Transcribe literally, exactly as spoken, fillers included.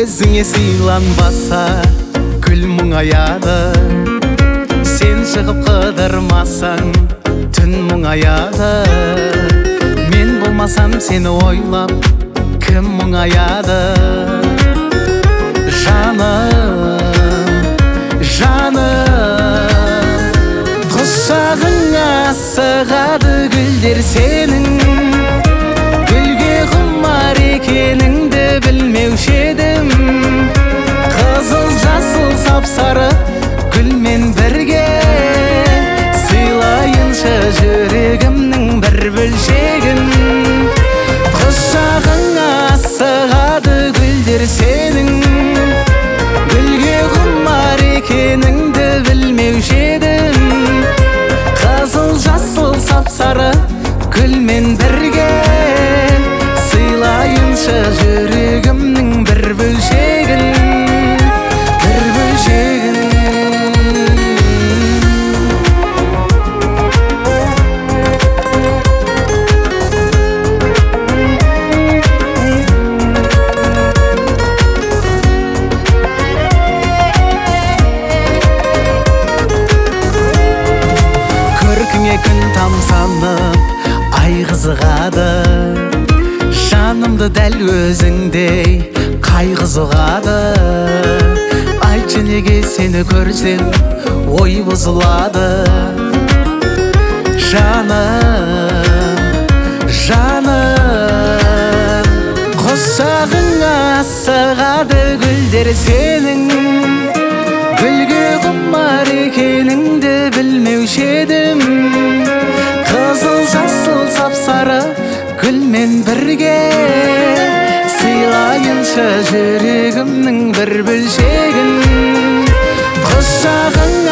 Өзіңе сыйланбаса гүл мұңаяды, сен шығып қыдырмасаң түн мұңаяды. Мен болмасам сені ойлап кім мұңаяды? Жаным, жаным, құшағыңа сығады гүлдер сенің. Гүлге құмар екеніңді білмеуші едім. Қызыл жасыл сап-сары гүлмен бірге сыйлайыншы жүрегімнің бір бөлшегін. Құшағыңа сығады гүлдер сенің. Гүлге құмар екеніңді білмеуші едім. Қызыл жасыл сап-сары гүлмен бірге сыйлайыншы жүрегімнің бір бөлшегін, бір бөлшегін. Көркіңе күн тамсанып ай қызығады, жанымды дәл өзіңдей қай қызығады. Айтшы неге сені көрсем ой бұзылады? Жаным, жаным, құшағыңа сығады гүлдер сенің. Гүлге құмар екеніңді білмеуші едім. Қызыл жасыл сап-сары гүлмен бірге сыйлайыншы жүрегімнің бір бөлшегін. Құшағың